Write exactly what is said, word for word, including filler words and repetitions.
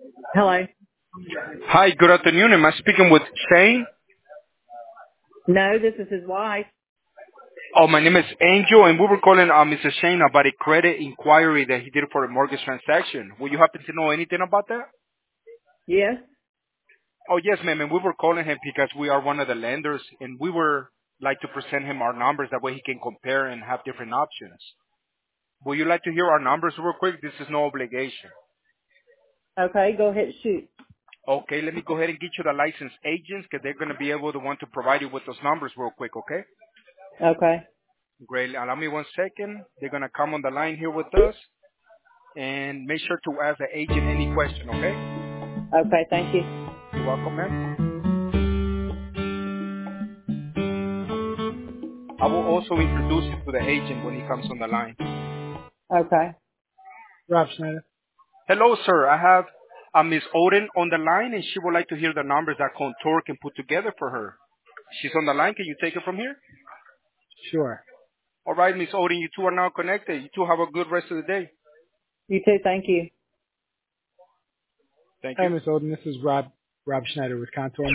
Hello. Hi, good afternoon. Am I speaking with Shane? No, this is his wife. Oh, my name is Angel, and we were calling uh, Mister Shane about a credit inquiry that he did for a mortgage transaction. Will you happen to know anything about that? Yes. Oh, yes, ma'am. And we were calling him because we are one of the lenders, and we were like to present him our numbers. That way he can compare and have different options. Would you like to hear our numbers real quick? This is no obligation. Okay, go ahead, shoot. Okay, let me go ahead and get you the licensed agents because they're going to be able to want to provide you with those numbers real quick, okay? Okay. Great. Allow me one second. They're going to come on the line here with us. And make sure to ask the agent any question, okay? Okay, thank you. You're welcome, ma'am. I will also introduce you to the agent when he comes on the line. Okay. Rob Schneider. Hello, sir. I have uh, Miss Oden on the line, and she would like to hear the numbers that Contour can put together for her. She's on the line. Can you take it from here? Sure. All right, Miss Oden, you two are now connected. You two have a good rest of the day. You too, thank you. Thank Hi, you. Miss Olden. This is Rob Rob Schneider with Contour